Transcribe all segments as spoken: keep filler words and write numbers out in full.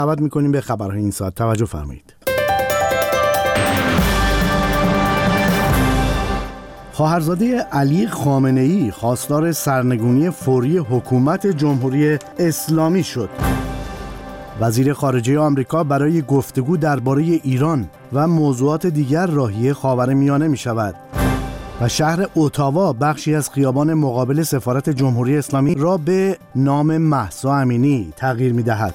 دعوت می‌کنیم به خبرهای این ساعت توجه فرمایید. خواهرزاده علی خامنه‌ای خواستار سرنگونی فوری حکومت جمهوری اسلامی شد. وزیر خارجه آمریکا برای گفتگو درباره ایران و موضوعات دیگر راهی خاورمیانه می شود و شهر اتاوا بخشی از خیابان مقابل سفارت جمهوری اسلامی را به نام مهسا امینی تغییر می دهد.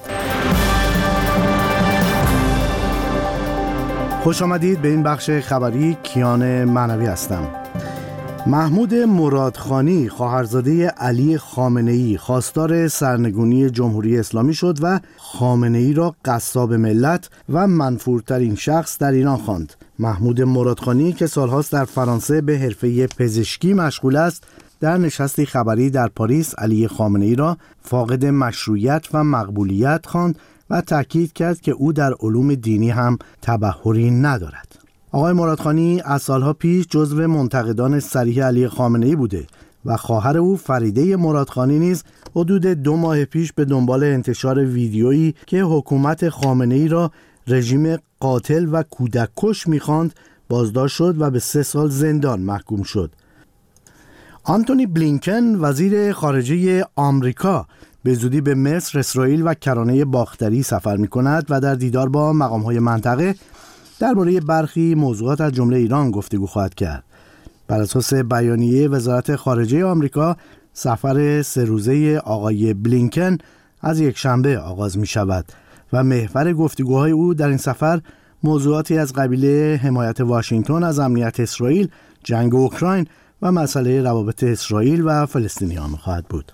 خوش آمدید به این بخش خبری. کیان معنوی هستم. محمود مرادخانی خواهرزاده علی خامنه‌ای خواستار سرنگونی جمهوری اسلامی شد و خامنه‌ای را قصاب ملت و منفورترین شخص در ایران خواند. محمود مرادخانی که سالهاست در فرانسه به حرفه پزشکی مشغول است، در نشستی خبری در پاریس علی خامنه‌ای را فاقد مشروعیت و مقبولیت خواند و تاکید کرد که او در علوم دینی هم تبحری ندارد. آقای مرادخانی از سالها پیش جزو منتقدان صریح علی خامنه‌ای بوده و خواهر او فریده مرادخانی نیز حدود دو ماه پیش به دنبال انتشار ویدیویی که حکومت خامنه‌ای را رژیم قاتل و کودک کش می‌خواند بازداشت شد و به سه سال زندان محکوم شد. آنتونی بلینکن وزیر خارجه آمریکا به زودی به مصر، اسرائیل و کرانه باختری سفر می‌کند و در دیدار با مقام‌های منطقه درباره برخی موضوعات از جمله ایران گفتگو خواهد کرد. بر اساس بیانیه وزارت خارجه آمریکا، سفر سه روزه آقای بلینکن از یک شنبه آغاز می شود و محور گفتگوهای او در این سفر موضوعاتی از قبیل حمایت واشنگتن از امنیت اسرائیل، جنگ اوکراین و مسئله روابط اسرائیل و فلسطینیان خواهد بود.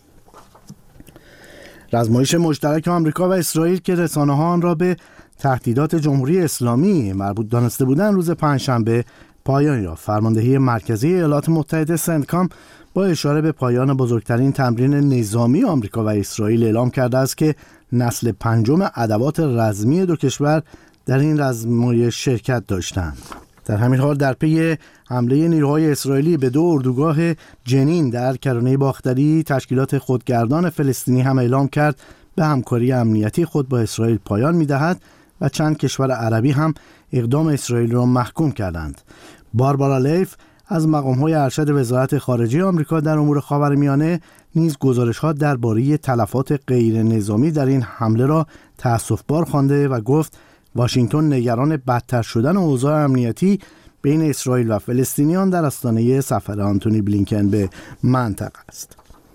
رزمایش مشترک آمریکا و اسرائیل که رسانه‌ها آن را به تهدیدات جمهوری اسلامی مربوط دانسته بودند روز پنجشنبه پایان یافت. فرماندهی مرکزی ایالات متحده سنتکام با اشاره به پایان بزرگترین تمرین نظامی آمریکا و اسرائیل اعلام کرده است که نسل پنجم ادوات رزمی دو کشور در این رزمایش شرکت داشتند. در همین حال در پی حمله نیروهای اسرائیلی به دو اردوگاه جنین در کرانه باختری، تشکیلات خودگردان فلسطینی هم اعلام کرد به همکاری امنیتی خود با اسرائیل پایان می‌دهد و چند کشور عربی هم اقدام اسرائیل را محکوم کردند. باربارا لیف از مقام‌های ارشد وزارت خارجه آمریکا در امور خاورمیانه نیز گزارش‌ها درباره تلفات غیر نظامی در این حمله را تأسف‌بار خوانده و گفت واشنگتن نگران بدتر شدن اوضاع امنیتی بین اسرائیل و فلسطینیان در آستانه سفر آنتونی بلینکن به منطقه است.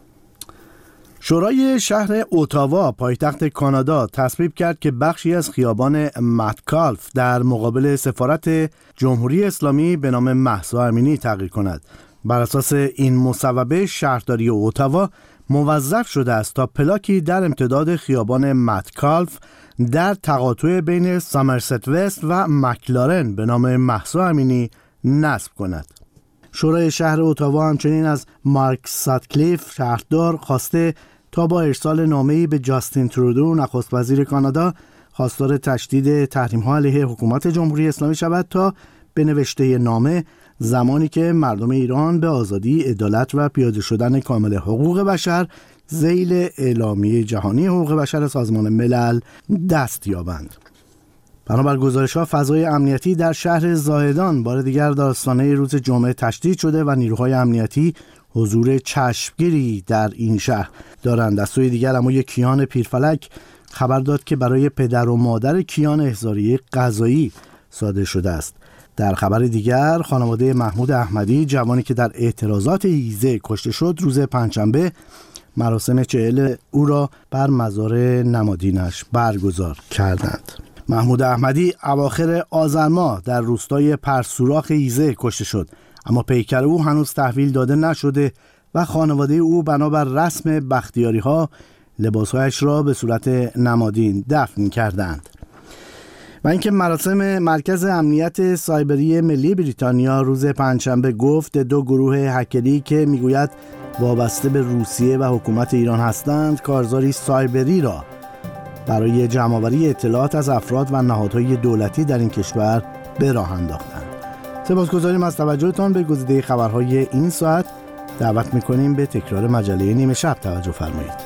شورای شهر اتاوا پایتخت کانادا تصویب کرد که بخشی از خیابان متکالف در مقابل سفارت جمهوری اسلامی به نام مهسا امینی تغییر کند. بر اساس این مصوبه شهرداری اتاوا موظف شده است تا پلاکی در امتداد خیابان متکالف در تقاطع بین سامرست وست و مکلارن به نام مهسا امینی نصب کند. شورای شهر اتاوا همچنین از مارک ساتکلیف شهردار خواسته تا با ارسال نامه‌ای به جاستین ترودو نخست وزیر کانادا خواستار تشدید تحریم‌ها علیه حکومت جمهوری اسلامی شود تا به نوشته نامه زمانی که مردم ایران به آزادی، عدالت و پیاده شدن کامل حقوق بشر ذیل اعلامیه جهانی حقوق بشر سازمان ملل دست یابند. بنابر گزارش‌ها فضای امنیتی در شهر زاهدان بار دیگر در آستانه روز جمعه تشدید شده و نیروهای امنیتی حضور چشمگیری در این شهر دارند. از سوی دیگر اما یک کیان پیرفلک خبر داد که برای پدر و مادر کیان احضاریه قضایی صادر شده است. در خبر دیگر خانواده محمود احمدی جوانی که در اعتراضات ایزه کشته شد روز پنجشنبه مراسم چهل او را بر مزار نمادینش برگزار کردند. محمود احمدی اواخر آذر ماه در روستای پرسوراخ ایزه کشته شد، اما پیکر او هنوز تحویل داده نشده و خانواده او بنابر رسم بختیاری ها لباسهایش را به صورت نمادین دفن کردند. و اینکه مراسم مرکز امنیت سایبری ملی بریتانیا روز پنجشنبه گفت دو گروه هکری که میگوید وابسته به روسیه و حکومت ایران هستند کارزاری سایبری را برای جمع‌آوری اطلاعات از افراد و نهادهای دولتی در این کشور به راه انداختند. سپاسگزاریم از توجهتان به گزیده خبرهای این ساعت. دعوت می‌کنیم به تکرار مجله نیمه شب توجه فرمایید.